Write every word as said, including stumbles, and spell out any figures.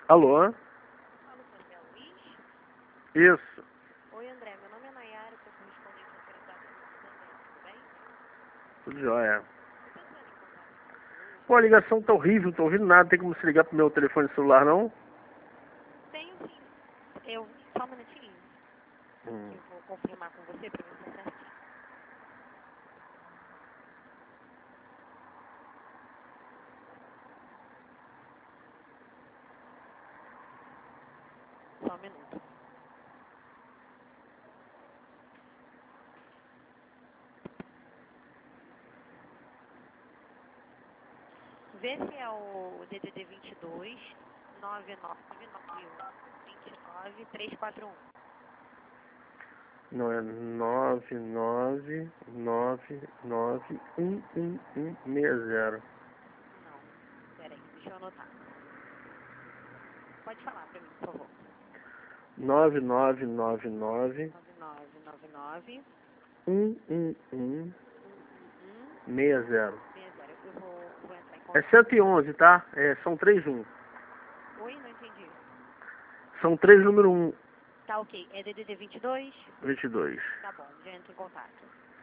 Alô? Falo com o André Luiz. Isso. Oi, André. Meu nome é Nayara, sou correspondente autorizada do Santander, tudo bem? Tudo jóia. Eu estou entrando em contato com você hoje. Pô, a ligação tá horrível, não tô ouvindo nada. Tem como se ligar pro meu telefone celular, não? Tenho sim. Eu, só um minutinho, Hum. que eu vou confirmar com você para ver se é certinho. Só um minuto. Vê se é o D D D vinte e dois, nove nove nove um, vinte e nove, trezentos e quarenta e um. Não, é nove nove nove nove um um um seis zero. Não. Peraí, deixa eu anotar. Pode falar para mim, por favor. nove nove nove nove nove nove nove nove, um um um um um um, seis zero. seis zero. Eu vou, vou entrar em É contato. cento e onze, tá? É, são três um. Oi, não entendi. São três número um, Tá ok. É D D D vinte e dois? vinte e dois. Tá bom, já entro em contato.